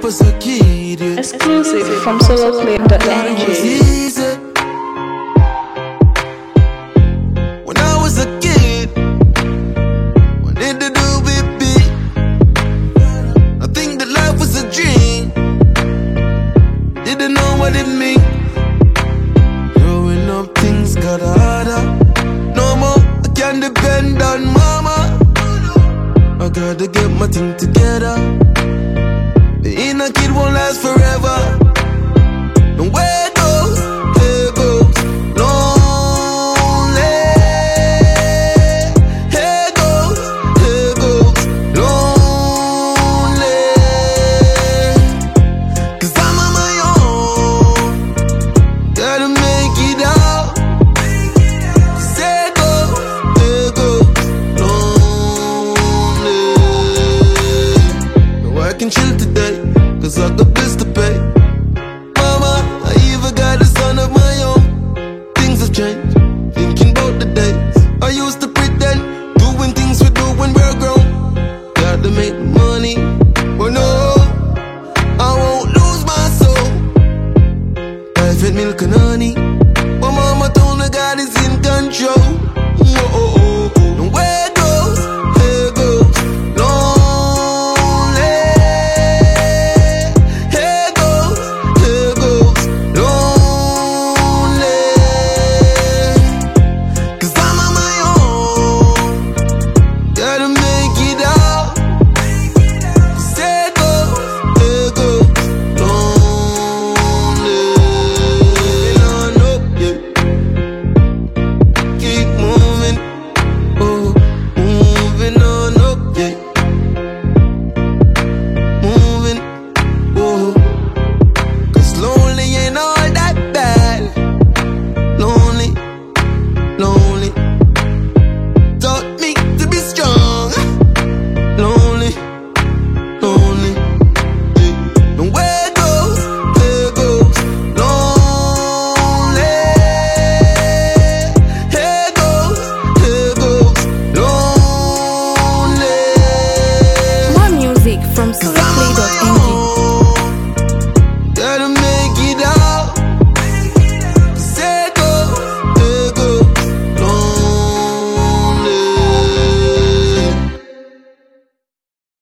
was a kid, yeah. Exclusive from soloclip.ng. Easy. When I was a kid, what did I do with me? I think that life was a dream. Didn't know what it meant. Growing up, things got harder. No more, I can't depend on mama. I gotta get my thing together. Being a kid won't last forever. And where